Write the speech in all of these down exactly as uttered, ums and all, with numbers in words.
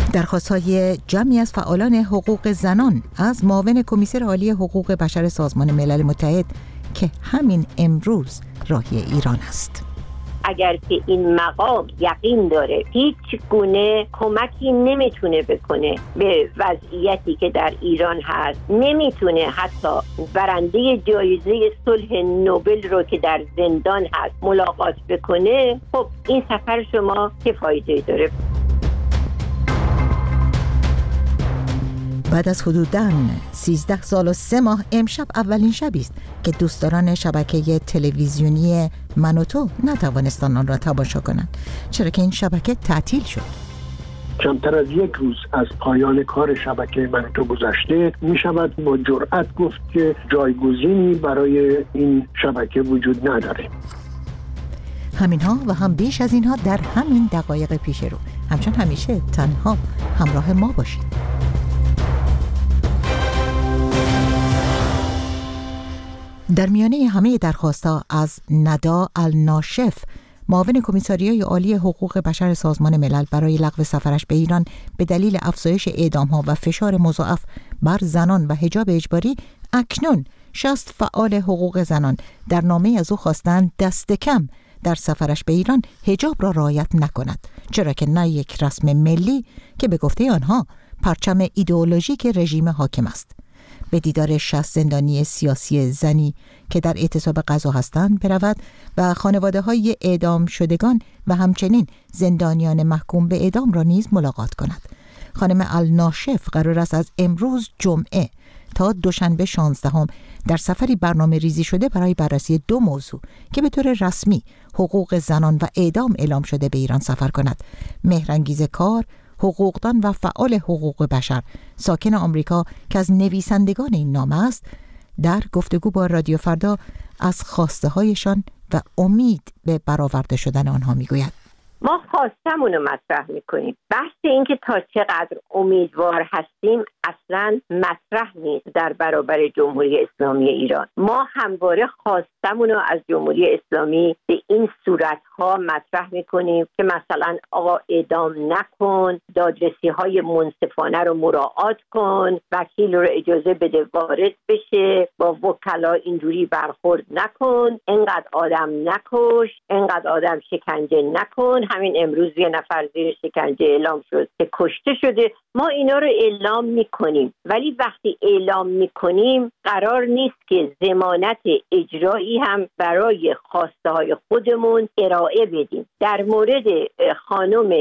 درخواست‌های جمعی از فعالان حقوق زنان از معاون کمیسر عالی حقوق بشر سازمان ملل متحد که همین امروز راهی ایران است. اگر که این مقام یقین داره هیچ گونه کمکی نمیتونه بکنه به وضعیتی که در ایران هست، نمیتونه حتی برنده جایزه صلح نوبل رو که در زندان هست ملاقات بکنه، خب این سفر شما چه فایده داره؟ بعد از حدوداً سیزده سال و سه ماه امشب اولین شبی است که دوستداران شبکه تلویزیونی من و تو نتوانستند آن را تماشا کنند، چرا که این شبکه تعطیل شد. کمتر از یک روز از پایان کار شبکه من و تو گذشته، می شود با جرأت گفت که جایگزینی برای این شبکه وجود نداره. همینها و هم بیش از اینها در همین دقایق پیش رو. همچون همیشه تنها همراه ما باشید. در میانه همه درخواست‌ها از ندا الناشف، معاون کمیساریای عالی حقوق بشر سازمان ملل برای لغو سفرش به ایران به دلیل افزایش اعدام‌ها و فشار مضاعف بر زنان و حجاب اجباری، اکنون شصت فعال حقوق زنان در نامه از او خواستند دست کم در سفرش به ایران حجاب را رعایت نکند، چرا که نه یک رسم ملی که به گفته آنها پرچم ایدئولوژیک رژیم حاکم است. به دیدار شصت زندانی سیاسی زنی که در اعتصاب غذا هستند برود و خانواده های اعدام شدگان و همچنین زندانیان محکوم به اعدام را نیز ملاقات کند. خانم الناشف قرار است از امروز جمعه تا دوشنبه شانزدهم در سفری برنامه ریزی شده برای بررسی دو موضوع که به طور رسمی حقوق زنان و اعدام اعلام شده به ایران سفر کند. مهرانگیز کار، حقوقدان و فعال حقوق بشر ساکن آمریکا که از نویسندگان این نامه است، در گفتگو با رادیو فردا از خواسته هایشان و امید به برآورده شدن آنها میگوید. ما خواستمون رو مطرح میکنیم. بحث این که تا چقدر امیدوار هستیم اصلا مطرح نیست در برابر جمهوری اسلامی ایران. ما همواره خواستمون رو از جمهوری اسلامی به این صورتها مطرح میکنیم که مثلا آقا اعدام نکن، دادرسی های منصفانه رو مراعات کن، وکیل رو اجازه بده وارد بشه، با وکلا اینجوری برخورد نکن، اینقدر آدم نکش، اینقدر آدم شکنجه نکن. همین امروز یه نفر زیر شکنجه اعلام شد که کشته شده. ما اینا رو اعلام میکنیم، ولی وقتی اعلام میکنیم قرار نیست که ضمانت اجرایی هم برای خواسته های خودمون ارائه بدیم. در مورد خانم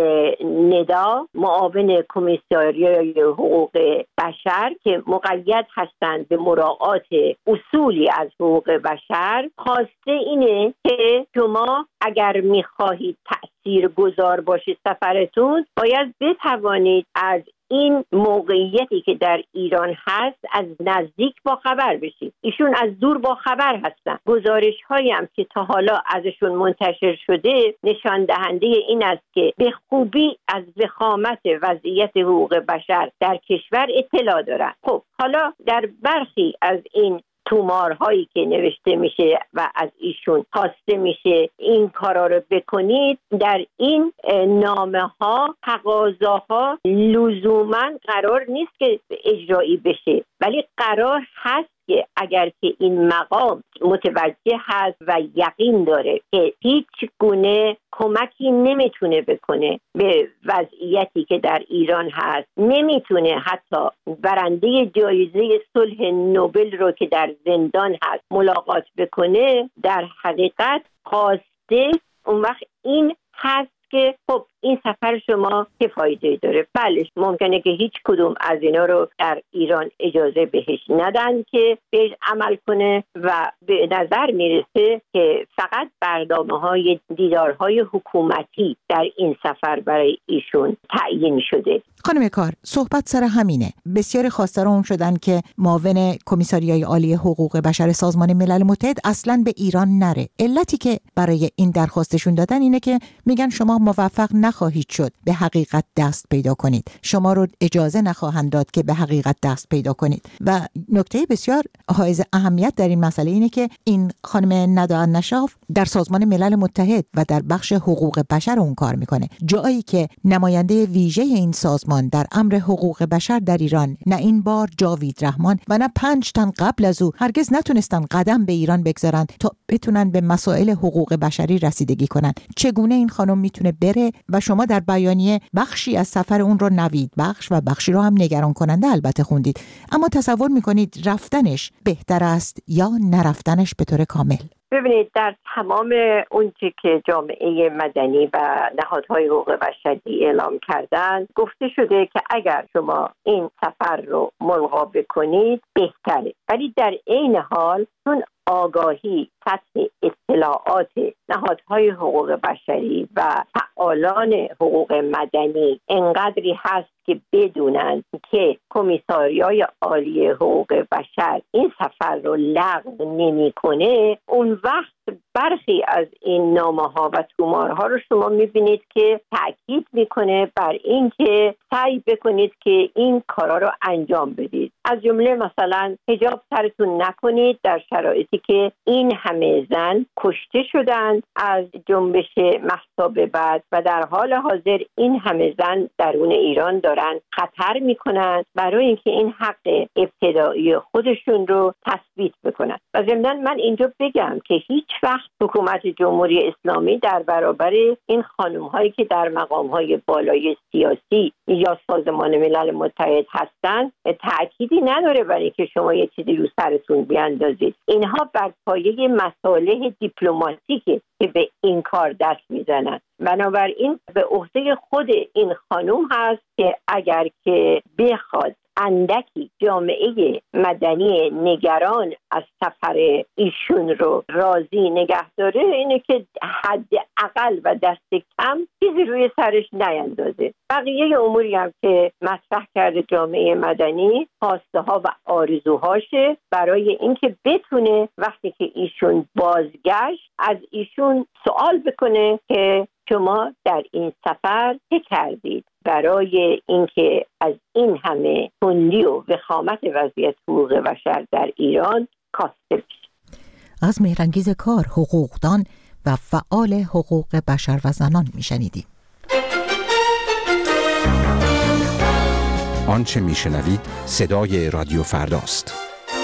ندا معاون کمیساریای حقوق بشر که مقید هستند به مراعات اصولی از حقوق بشر، خواسته اینه که شما اگر میخواهید تأثیر گذار باشه سفرتون، باید بتوانید از این موقعیتی که در ایران هست از نزدیک با خبر بشید. ایشون از دور با خبر هستن. گزارش هایی هم که تا حالا ازشون منتشر شده نشان دهنده این است که به خوبی از وخامت وضعیت حقوق بشر در کشور اطلاع دارن. خب حالا در برخی از این تومارهایی که نوشته میشه و از ایشون خواسته میشه این کارا رو بکنید، در این نامه ها تقاضاها لزوما قرار نیست که اجرایی بشه، ولی قرار هست که اگر که این مقام متوجه هست و یقین داره که هیچ گونه کمکی نمیتونه بکنه به وضعیتی که در ایران هست، نمیتونه حتی برنده جایزه صلح نوبل رو که در زندان هست ملاقات بکنه، در حقیقت خواسته اون وقت این هست که خب این سفر شما چه فایده داره. بله ممکنه که هیچ کدوم از اینا رو در ایران اجازه بهش ندن که بهش عمل کنه و به نظر میرسه که فقط برنامه‌های دیدارهای حکومتی در این سفر برای ایشون تعیین شده. خانم کار، صحبت سر همینه. بسیار خواسته اون شدن که معاون کمیساریای عالی حقوق بشر سازمان ملل متحد اصلاً به ایران نره. علتی که برای این درخواستشون دادن اینه که میگن شما موفق نخ نخواهید شد به حقیقت دست پیدا کنید. شما رو اجازه نخواهند داد که به حقیقت دست پیدا کنید. و نکته بسیار حائز اهمیت در این مسئله اینه که این خانم نداء النشاف در سازمان ملل متحد و در بخش حقوق بشر اون کار میکنه، جایی که نماینده ویژه این سازمان در امر حقوق بشر در ایران نه این بار جاوید رحمان و نه پنج تن قبل از او هرگز نتونستن قدم به ایران بگذارن تا بتونن به مسائل حقوق بشری رسیدگی کنن. چگونه این خانم میتونه بره؟ و شما در بیانیه بخشی از سفر اون رو نوید بخش و بخشی رو هم نگران کننده البته خوندید، اما تصور میکنید رفتنش بهتر است یا نرفتنش به طور کامل؟ ببینید، در تمام اونچه که جامعه مدنی و نهادهای حقوق بشری اعلام کردن گفته شده که اگر شما این سفر رو ملغا بکنید بهتره، ولی در عین حال چون آگاهی، سطح اطلاعات نهادهای حقوق بشری و فعالان حقوق مدنی انقدری هست که بدونن که کمیساریای عالی حقوق بشر این سفر رو لغو نمی‌کنه، اون وقت برخی از این نامه‌ها و تومارها رو شما می‌بینید که تأکید می‌کنه بر این که سعی بکنید که این کارا رو انجام بدید. از جمله مثلا حجاب سرتون نکنید در شرایطی که این همه زن کشته شدند از جنبش مهسا به بعد و در حال حاضر این همه زن درون ایران دارن خطر میکنن برای اینکه این حق ابتدایی خودشون رو تثبیت بکنن. و ضمناً من اینجا بگم که هیچ وقت حکومت جمهوری اسلامی در برابر این خانم هایی که در مقام های بالای سیاسی یا سازمان ملل متحد هستن تأکیدی نداره برای اینکه شما یه چیزی رو سرتون بیاندازید. اینها بر پایه مصالح دیپلماتیکه که به این کار دست میزنن. بنابراین به عهده خود این خانم هست که اگر که بخواد اندکی جامعه مدنی نگران از سفر ایشون رو راضی نگه داره، اینه که حد اقل و دست کم چیزی روی سرش نیندازه. بقیه اموری هم که مطرح کرده جامعه مدنی خواسته ها و آرزوهاشه برای اینکه بتونه وقتی که ایشون بازگشت از ایشون سوال بکنه که شما در این سفر چه کردید برای اینکه از این همه تندی و وخامت وضعیت حقوق بشر در ایران کاسته بشید. از مهرانگیز کار، حقوقدان و فعال حقوق بشر و زنان میشنیدیم. آنچه میشنوید صدای رادیو فرداست.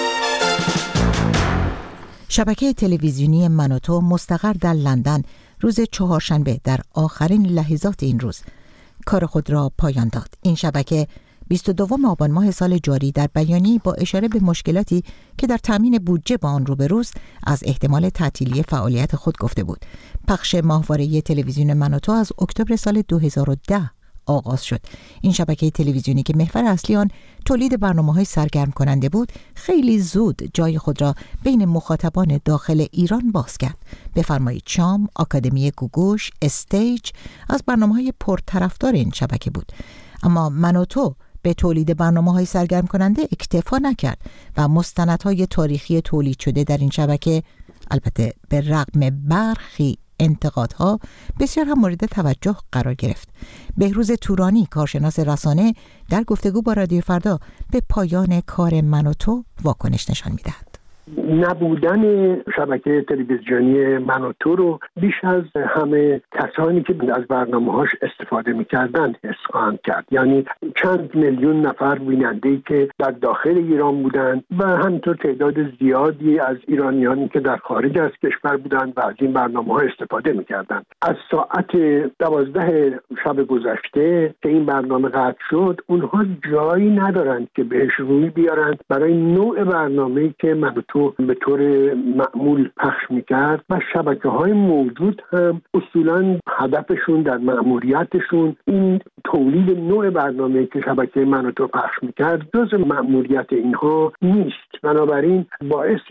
شبکه تلویزیونی من و تو مستقر در لندن روز چهارشنبه در آخرین لحظات این روز کار خود را پایان داد. این شبکه بیست و دوم آبان ماه سال جاری در بیانیه‌ای با اشاره به مشکلاتی که در تامین بودجه با آن روبروست از احتمال تعطیلی فعالیت خود گفته بود. پخش ماهواره تلویزیون من و تو از اکتبر سال دو هزار و ده آغاز شد. این شبکه تلویزیونی که محور اصلی آن تولید برنامه‌های سرگرم کننده بود، خیلی زود جای خود را بین مخاطبان داخل ایران باز کرد. بفرمایید شام، آکادمی گوگوش، استیج از برنامه‌های پرطرفدار این شبکه بود. اما من و تو به تولید برنامه‌های سرگرم کننده اکتفا نکرد و مستندهای تاریخی تولید شده در این شبکه، البته به رغم برخی انتقادها، بسیار هم مورد توجه قرار گرفت. بهروز تورانی، کارشناس رسانه، در گفتگو با رادیو فردا به پایان کار من و تو واکنش نشان می‌دهد. نبودن شبکه تلویزیونی من و تو رو بیش از همه کسانی که از برنامه‌هاش استفاده می‌کردند حس خواهند کرد. یعنی چند میلیون نفر بیننده‌ای که در داخل ایران بودند و همینطور تعداد زیادی از ایرانیانی که در خارج از کشور بودند و از این برنامه‌ها استفاده می‌کردند. از ساعت دوازده شب گذشته که این برنامه قطع شد، اونها جایی ندارند که بهش روی بیارند برای نوع برنامه‌ای که من و تو به طور معمول پخش میکرد و شبکه‌های موجود هم اصولاً هدفشون در مأموریتشون این تولید نوع برنامه‌ای که شبکه من و تو پخش میکرد جز مأموریت اینها نیست. بنابراین باعث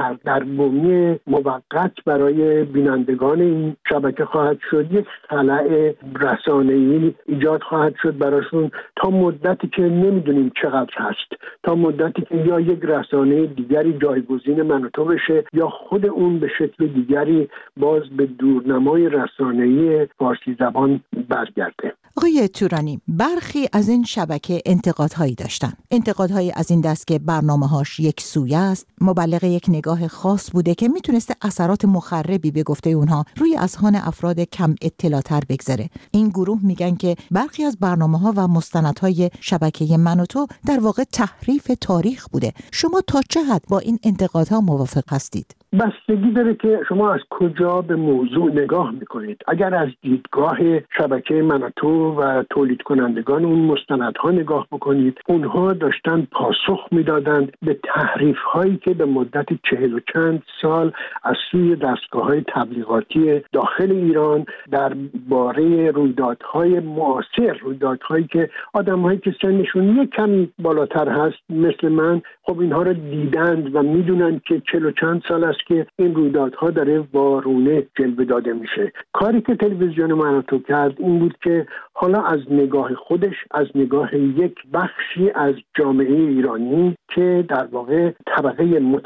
سردرگمی موقت برای بینندگان این شبکه خواهد شد، یک خلأ رسانه‌ای ایجاد خواهد شد براشون تا مدتی که نمیدونیم چقدر هست، تا مدتی که یا یک رسانه دیگری جایگزین من و تو بشه یا خود اون به شکل دیگری باز به دورنمای رسانه‌ای فارسی زبان برگرده. آقای تورانی، برخی از این شبکه انتقادهایی داشتن. انتقادهایی از این دست که برنامه‌هاش یک سویه است، مبلغ یک نگاه خاص بوده که میتونسته اثرات مخربی به گفته اونها روی اذهان افراد کم اطلاع‌تر بگذاره. این گروه میگن که برخی از برنامه‌ها و مستندهای شبکه من و تو در واقع تحریف تاریخ بوده. شما تا چه حد با این انتقادها موافق هستید؟ بستگی داره که شما از کجا به موضوع نگاه میکنید. اگر از دیدگاه شبکه من و تو و تولید کنندگان اون مستندها نگاه بکنید، اونها داشتن پاسخ میدادند به تحریف هایی که به مدت چهل و چند سال از سوی دستگاه های تبلیغاتی داخل ایران درباره رویدادهای معاصر، رویدادهایی که آدم هایی که سنشون یک کمی بالاتر هست مثل من، خب اینها رو دیدند و میدونن که چهل و چند سال است که این رویدادها داره وارونه جلوه داده میشه. کاری که تلویزیون من و تو کرد این بود که حالا از نگاه خودش، از نگاه یک بخشی از جامعه ایرانی که در واقع طبقه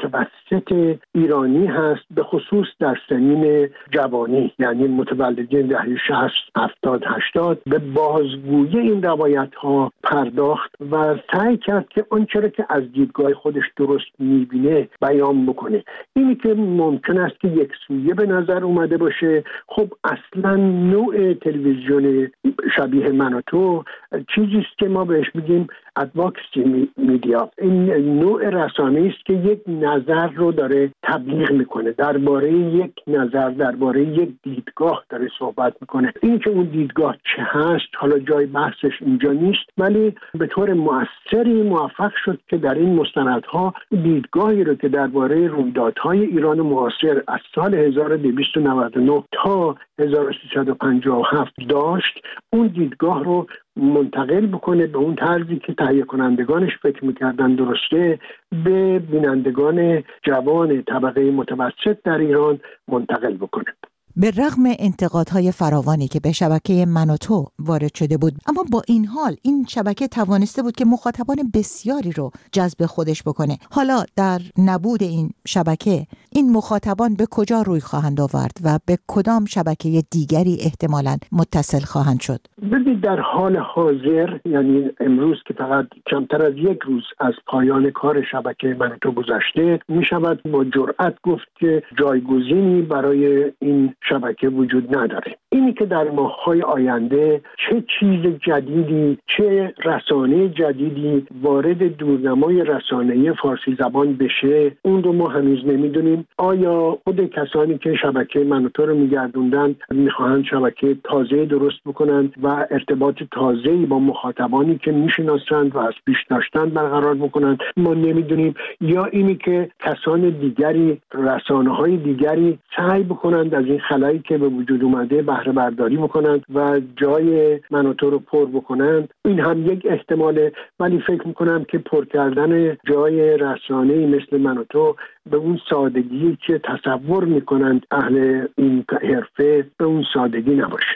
متوسط ایرانی هست، به خصوص در سنین جوانی، یعنی متولدین دهه شصت، هفتاد، هشتاد، به بازگویی این روایت ها پرداخت و سعی کرد که آنچه را که از دیدگاه خودش درست میبینه بیان بکنه. اینی که ممکن است که یک سویه به نظر اومده باشه، خب اصلا نوع تلویزیون شبیه من و تو چیزی است که ما بهش میگیم ادواکسی میدیا. این نوع رسانه‌ای است که یک نظر رو داره تبلیغ میکنه، درباره یک نظر، درباره یک دیدگاه داره صحبت میکنه. این که اون دیدگاه چه هست حالا جای بحثش اینجا نیست، ولی به طور مؤثری موفق شد که در این مستندها دیدگاهی رو که درباره رویدادهای ایران معاصر از سال هزار و دویست و نود و نه تا هزار و سیصد و پنجاه و هفت داشت، اون دیدگاه رو منتقل بکنه به اون طرزی که تهیه کنندگانش فکر میکردن درسته، به بینندگان جوان طبقه متوسط در ایران منتقل بکنه. به رغم انتقادهای فراوانی که به شبکه من و تو وارد شده بود، اما با این حال این شبکه توانسته بود که مخاطبان بسیاری رو جذب خودش بکنه. حالا در نبود این شبکه این مخاطبان به کجا روی خواهند آورد و به کدام شبکه دیگری احتمالاً متصل خواهند شد؟ ببینید در حال حاضر، یعنی امروز که فقط کمتر از یک روز از پایان کار شبکه من و تو گذشته، می شود با جرأت گفت که جایگزینی برای این شبکه وجود نداره. اینی که در ماه‌های آینده چه چیز جدیدی، چه رسانه جدیدی وارد دورنمای رسانه‌ای فارسی زبان بشه، اون رو ما هنوز نمیدونیم. آیا خود کسانی که شبکه من و تو رو میگردوندن میخواهند شبکه تازه درست بکنند و ارتباط تازه‌ای با مخاطبانی که میشناسند و از پیش داشتن برقرار بکنند، ما نمیدونیم. یا اینی که کسان دیگری، رسانه‌های دیگری سعی بکنند از این خلایی که به وجود اومده بهره برداری بکنند و جای من و تو رو پر بکنند. این هم یک احتماله، ولی فکر میکنم که پر کردن جای رسانه‌ای مثل من و تو به اون سادگی که تصور میکنند اهل این حرفه به اون سادگی نباشه.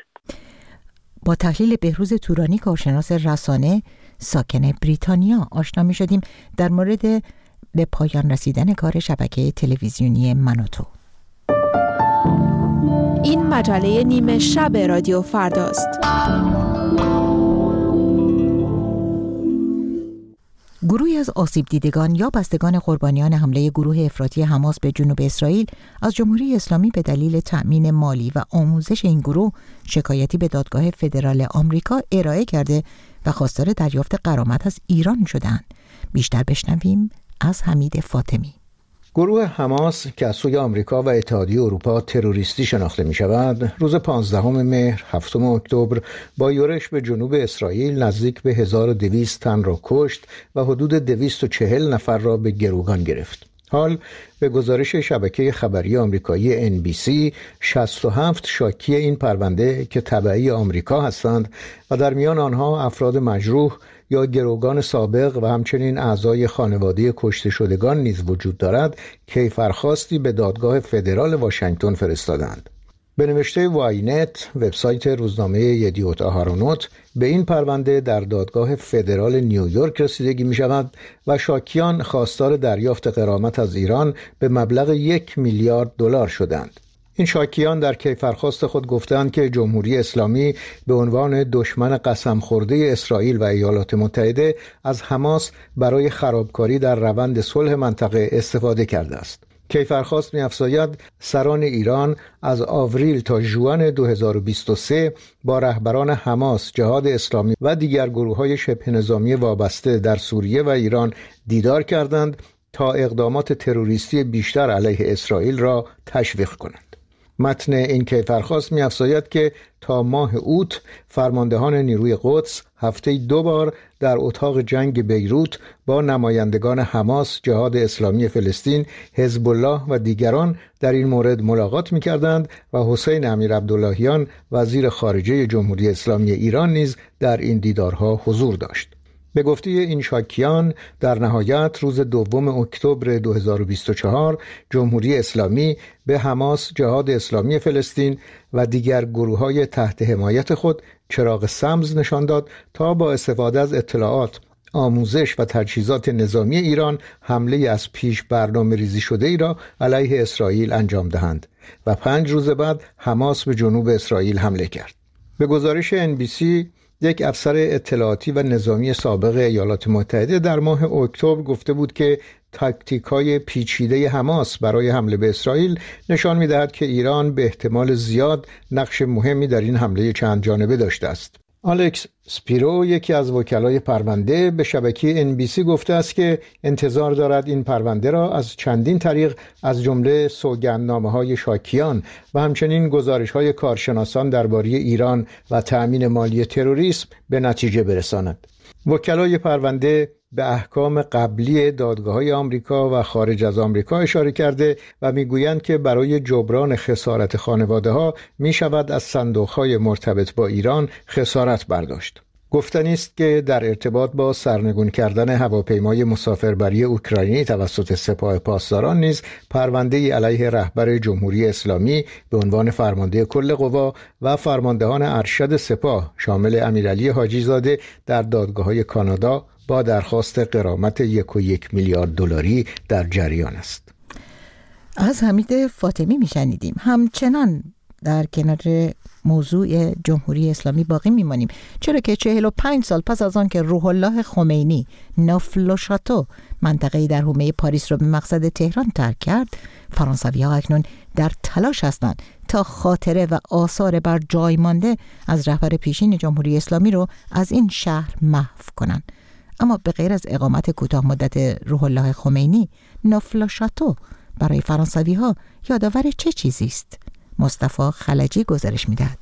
با تحلیل بهروز تورانی، کارشناس رسانه ساکن بریتانیا، آشنا می شدیم در مورد به پایان رسیدن کار شبکه تلویزیونی من و تو. این مجله نیمه شب رادیو فرداست. گروهی از آسیب دیدگان یا بستگان قربانیان حمله گروه افراطی حماس به جنوب اسرائیل از جمهوری اسلامی به دلیل تأمین مالی و آموزش این گروه شکایتی به دادگاه فدرال آمریکا ارائه کرده و خواستار دریافت غرامت از ایران شدند. بیشتر بشنویم از حمید فاطمی. گروه حماس که از سوی آمریکا و اتحادیه اروپا تروریستی شناخته می شود، روز پانزدهم مهر، هفتم اکتبر با یورش به جنوب اسرائیل نزدیک به هزار و دویست تن را کشت و حدود دویست و چهل نفر را به گروگان گرفت. حال به گزارش شبکه خبری آمریکایی ان بی سی شصت و هفت شاکی این پرونده که تبعی آمریکا هستند و در میان آنها افراد مجروح یا گروگان سابق و همچنین اعضای خانواده کشته شدگان نیز وجود دارد، کیفرخواستی به دادگاه فدرال واشنگتن فرستادند. به نوشته واینت، وبسایت روزنامه یدیوت آهارونوت، به این پرونده در دادگاه فدرال نیویورک رسیدگی می شود و شاکیان خواستار دریافت غرامت از ایران به مبلغ یک میلیارد دلار شدند. این شاکیان در کیفرخواست خود گفتند که جمهوری اسلامی به عنوان دشمن قسم خورده اسرائیل و ایالات متحده از حماس برای خرابکاری در روند صلح منطقه استفاده کرده است. کیفرخواست می‌افزاید سران ایران از آوریل تا ژوئن دو هزار و بیست و سه با رهبران حماس، جهاد اسلامی و دیگر گروه‌های شبه نظامی وابسته در سوریه و ایران دیدار کردند تا اقدامات تروریستی بیشتر علیه اسرائیل را تشویق کنند. متن این کیفرخواست می‌افزاید که تا ماه اوت فرماندهان نیروی قدس هفته دو بار در اتاق جنگ بیروت با نمایندگان حماس، جهاد اسلامی فلسطین، حزب الله و دیگران در این مورد ملاقات می‌کردند و حسین امیرعبداللهیان وزیر خارجه جمهوری اسلامی ایران نیز در این دیدارها حضور داشت. به گفته این شاکیان در نهایت روز دوم اکتبر دو هزار و بیست و چهار جمهوری اسلامی به حماس، جهاد اسلامی فلسطین و دیگر گروه‌های تحت حمایت خود چراغ سبز نشان داد تا با استفاده از اطلاعات، آموزش و تجهیزات نظامی ایران حمله از پیش برنامه ریزی شده ای را علیه اسرائیل انجام دهند و پنج روز بعد حماس به جنوب اسرائیل حمله کرد. به گزارش ان بی سی، یک افسر اطلاعاتی و نظامی سابق ایالات متحده در ماه اکتبر گفته بود که تاکتیک‌های پیچیده حماس برای حمله به اسرائیل نشان می‌دهد که ایران به احتمال زیاد نقش مهمی در این حمله چند جانبه داشته است. آلکس سپیرو، یکی از وکلای پرونده، به شبکه ان بی سی گفته است که انتظار دارد این پرونده را از چندین طریق از جمله سوگندنامه‌های شاکیان و همچنین گزارش‌های کارشناسان درباره ایران و تأمین مالی تروریسم به نتیجه برساند. وکلای پرونده به احکام قبلی دادگاه‌های آمریکا و خارج از آمریکا اشاره کرده و میگویند که برای جبران خسارت خانواده‌ها می‌شود از صندوق‌های مرتبط با ایران خسارت برداشت. گفتنی است که در ارتباط با سرنگون کردن هواپیمای مسافربری اوکراینی توسط سپاه پاسداران نیز پرونده‌ای علیه رهبر جمهوری اسلامی به عنوان فرمانده کل قوا و فرماندهان ارشد سپاه شامل امیرعلی حاجی زاده در دادگاه‌های کانادا با درخواست غرامت یک و یک میلیارد دلاری در جریان است. از حمید فاطمی میشنیدیم. همچنان در کنار موضوع جمهوری اسلامی باقی میمانیم، چرا که چهل و پنج سال پس از آن که روح الله خمینی نافل و شاتو منطقه‌ای در حومه پاریس را به مقصد تهران ترک کرد، فرانسوی‌ها اکنون در تلاش هستند تا خاطره و آثار بر جای مانده از رهبر پیشین جمهوری اسلامی رو از این شهر محو کنند. اما به غیر از اقامت کوتاه مدت روح الله خمینی، نافل و شاتو برای فرانسوی‌ها یادآور چه چیزی است؟ مصطفی خلجی گزارش می‌دهد.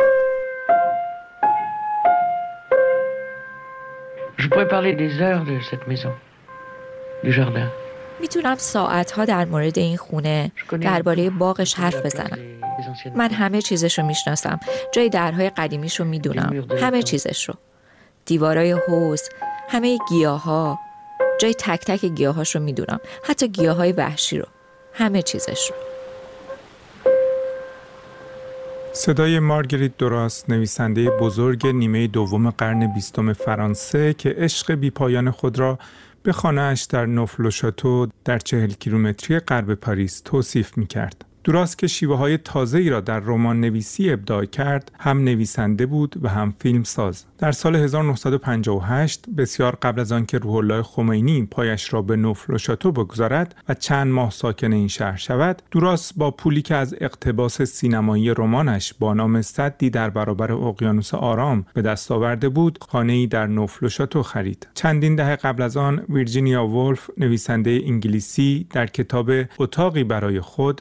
Je pourrais parler des heures de cette maison, du jardin. میتونم ساعتها در مورد این خونه درباره باغش حرف بزنم. من همه چیزش رو میشناسم. جای درهای قدیمیش رو میدونم. همه چیزش رو. دیوارای حوض، همه گیاها، جای تک تک گیاهاش رو میدونم. حتی گیاهای وحشی رو. همه چیزش رو. صدای مارگریت دوراس، نویسنده بزرگ نیمه دوم قرن بیستم فرانسه که عشق بی‌پایان خود را به خانه‌اش در نافل و شاتو در چهل کیلومتری غرب پاریس توصیف می‌کرد. دوراس که شیوه‌های تازه‌ای را در رمان نویسی ابداع کرد، هم نویسنده بود و هم فیلمساز. در سال هزار و نهصد و پنجاه و هشت، بسیار قبل از آن که روح الله خمینی پایش را به نافل و شاتو بگذارد و چند ماه ساکن این شهر شود، دوراس با پولی که از اقتباس سینمایی رمانش با نام سدی در برابر اقیانوس آرام به دست آورده بود، خانه‌ای در نافل و شاتو خرید. چندین دهه قبل از آن، ویرجینیا وولف، نویسنده انگلیسی، در کتاب اتاقی برای خود نوشته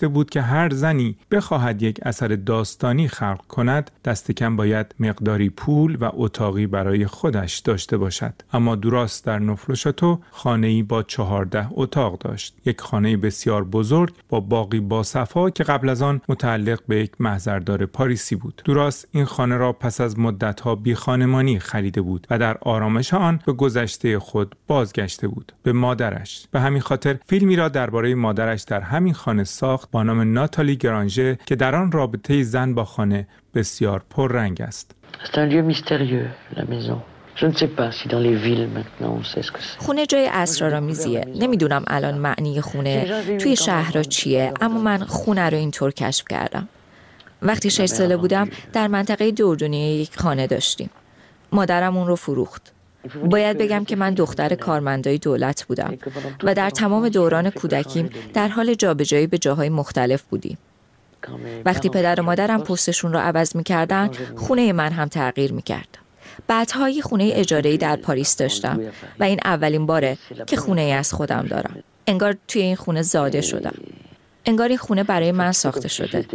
نوشته بود که هر زنی بخواهد یک اثر داستانی خلق کند دست کم باید مقداری پول و اتاقی برای خودش داشته باشد. اما دوراس در نوفل-و-شاتو خانه‌ای با چهارده اتاق داشت. یک خانه بسیار بزرگ با باغی باصفا که قبل از آن متعلق به یک محضردار پاریسی بود. دوراس این خانه را پس از مدت‌ها بی خانمانی خریده بود و در آرامش آن به گذشته خود بازگشته بود، به مادرش. به همین خاطر فیلمی را درباره مادرش در همین خانه ساخت با نام ناتالی گرانژه که در آن رابطه زن با خانه بسیار پررنگ است. C'est un lieu mystérieux, la maison. Je ne sais pas si dans les villes maintenant on sait ce que c'est. خونه جای اسرارآمیزیه. نمیدونم الان معنی خونه توی شهرها چیه، اما من خونه رو اینطور کشف کردم. وقتی شش ساله بودم در منطقه دوردونی یک خانه داشتیم. مادرم اون رو فروخت. باید بگم که من دختر کارمندای دولت بودم و در تمام دوران کودکیم در حال جابجایی به جاهای مختلف بودیم. وقتی پدر و مادرم پستشون رو عوض می‌کردن، خونه من هم تغییر می‌کرد. بعدها یه خونه اجاره‌ای در پاریس داشتم و این اولین باره که خونه‌ای از خودم دارم. انگار توی این خونه زاده شدم. انگار این خونه برای من ساخته شده.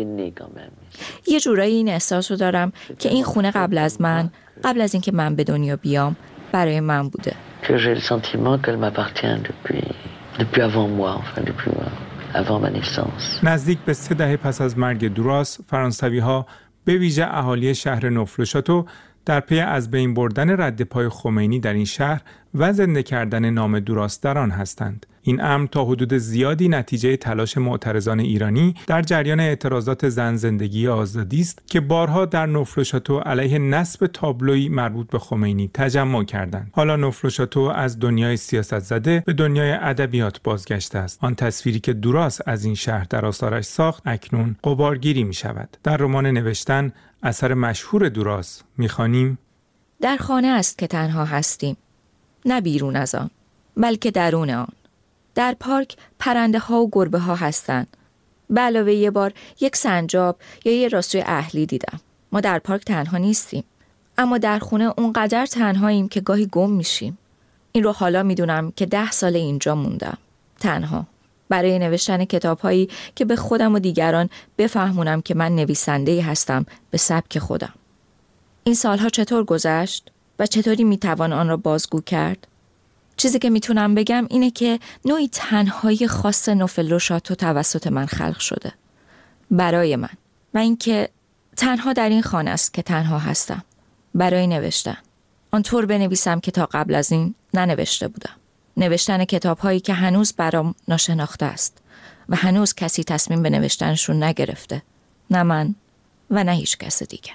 یه جورایی این احساس رو دارم که این خونه قبل از من، قبل از اینکه من به دنیا بیام، برای من بوده. Que j'ai le sentiment qu'elle m'appartient depuis depuis avant moi, enfin depuis avant ma naissance. نزدیک به سه دهه پس از مرگ دوراس، فرانسوی‌ها به ویژه اهالی شهر نوفل-و-شاتو در پی از بین بردن رد پای خمینی در این شهر و زنده کردن نام دوراس در آن هستند. این امر تا حدود زیادی نتیجه تلاش معترضان ایرانی در جریان اعتراضات زن زندگی آزادی است که بارها در نوفل-و-شاتو علیه نصب تابلویی مربوط به خمینی تجمع کردند. حالا نوفل-و-شاتو از دنیای سیاست زده به دنیای ادبیات بازگشته است. آن تصویری که دوراس از این شهر در آثارش ساخت اکنون غبارگیری می شود. در رمان نوشتن، اثر مشهور دوراس، می‌خوانیم: در خانه است که تنها هستیم، نه بیرون از آن، بلکه درون آن. در پارک پرنده ها و گربه ها هستند. به علاوه یه بار یک سنجاب یا یه راستوی اهلی دیدم. ما در پارک تنها نیستیم، اما در خونه اونقدر تنهاییم که گاهی گم میشیم. این رو حالا میدونم که ده سال اینجا موندم، تنها، برای نوشتن کتاب‌هایی که به خودم و دیگران بفهمونم که من نویسنده‌ای هستم به سبک خودم. این سالها چطور گذشت و چطوری میتوان آن را بازگو کرد؟ چیزی که میتونم بگم اینه که نوعی تنهایی خاص نوفل-و-شاتو توسط من خلق شده، برای من، و اینکه تنها در این خانه است که تنها هستم برای نوشتن. آنطور بنویسم که تا قبل از این ننوشته بودم. نوشتن کتاب‌هایی که هنوز برام ناشناخته است و هنوز کسی تصمیم به نوشتنشون نگرفته، نه من و نه هیچ کس دیگر.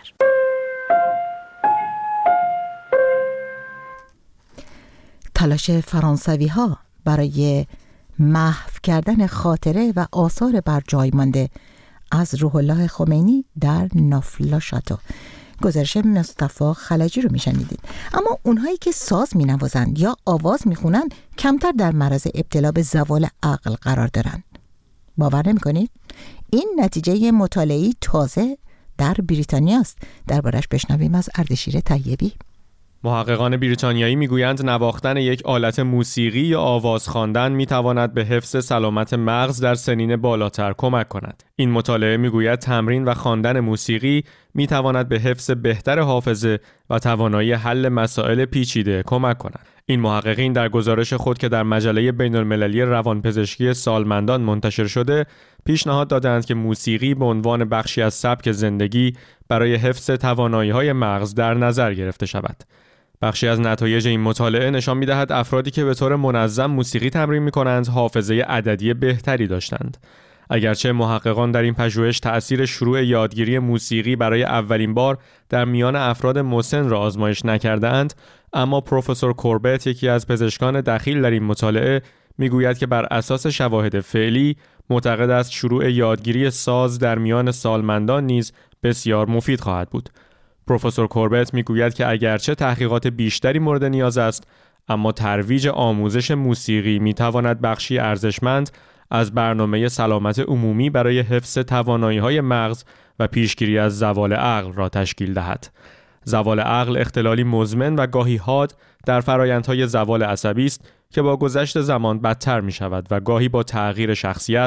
تلاش فرانسوی‌ها برای محو کردن خاطره و آثار بر جای مانده از روح الله خمینی در نوفل-و-شاتو. گزارش مصطفی خلجی رو میشنیدید. اما اونهایی که ساز مینوازند یا آواز میخونن کمتر در معرض ابتلا به زوال عقل قرار دارن. باور نمیکنید؟ این نتیجه مطالعه‌ای تازه در بریتانیا است. دربارش بشنویم از اردشیر طیبی. محققان بریتانیایی میگویند نواختن یک آلت موسیقی یا آواز خواندن میتواند به حفظ سلامت مغز در سنین بالاتر کمک کند. این مطالعه میگوید تمرین و خواندن موسیقی میتواند به حفظ بهتر حافظه و توانایی حل مسائل پیچیده کمک کند. این محققین در گزارش خود که در مجله بین‌المللی روانپزشکی سالمندان منتشر شده، پیشنهاد دادند که موسیقی به عنوان بخشی از سبک زندگی برای حفظ توانایی‌های مغز در نظر گرفته شود. بخشی از نتایج این مطالعه نشان می‌دهد افرادی که به طور منظم موسیقی تمرین می‌کنند حافظه عددی بهتری داشتند. اگرچه محققان در این پژوهش تأثیر شروع یادگیری موسیقی برای اولین بار در میان افراد مسن را آزمایش نکردند، اما پروفسور کوربت، یکی از پزشکان دخیل در این مطالعه، میگوید که بر اساس شواهد فعلی معتقد است شروع یادگیری ساز در میان سالمندان نیز بسیار مفید خواهد بود. پروفسور کوربت میگوید که اگرچه تحقیقات بیشتری مورد نیاز است، اما ترویج آموزش موسیقی میتواند بخشی ارزشمند از برنامه سلامت عمومی برای حفظ توانایی‌های مغز و پیشگیری از زوال عقل را تشکیل دهد. زوال عقل اختلالی مزمن و گاهی حاد در فرآیندهای زوال عصبی است که با گذشت زمان بدتر می شود و گاهی با تغییر شخصیت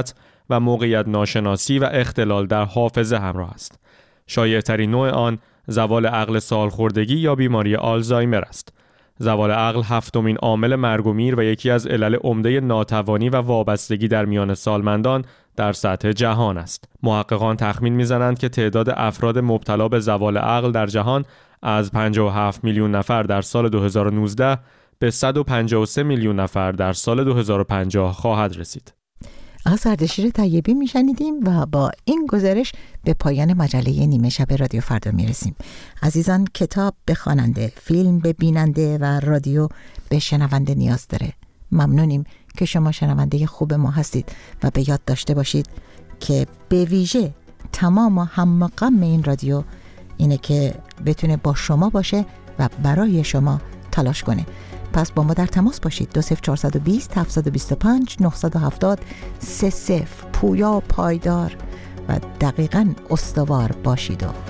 و موقعیت ناشناسی و اختلال در حافظه همراه است. شایع‌ترین نوع آن زوال عقل سالخوردگی یا بیماری آلزایمر است. زوال عقل هفتمین عامل مرگ و میر و یکی از علل عمده ناتوانی و وابستگی در میان سالمندان در سطح جهان است. محققان تخمین می‌زنند که تعداد افراد مبتلا به زوال عقل در جهان از پنجاه و هفت میلیون نفر در سال دو هزار و نوزده به صد و پنجاه و سه میلیون نفر در سال دو هزار و پنجاه خواهد رسید. از اردشیر طیبی میشنیدیم و با این گزارش به پایان مجله نیمه شب رادیو فردا میرسیم. عزیزان، کتاب به خواننده، فیلم به بیننده و رادیو به شنونده نیاز داره. ممنونیم که شما شنونده خوب ما هستید و به یاد داشته باشید که به ویژه تمام هم غم این رادیو اینه که بتونه با شما باشه و برای شما تلاش کنه. پس با ما در تماس باشید. دو صفر چهار دو صفر هفت دو پنج نه هفت صفر سه صفر پویا پایدار و دقیقاً استوار باشید و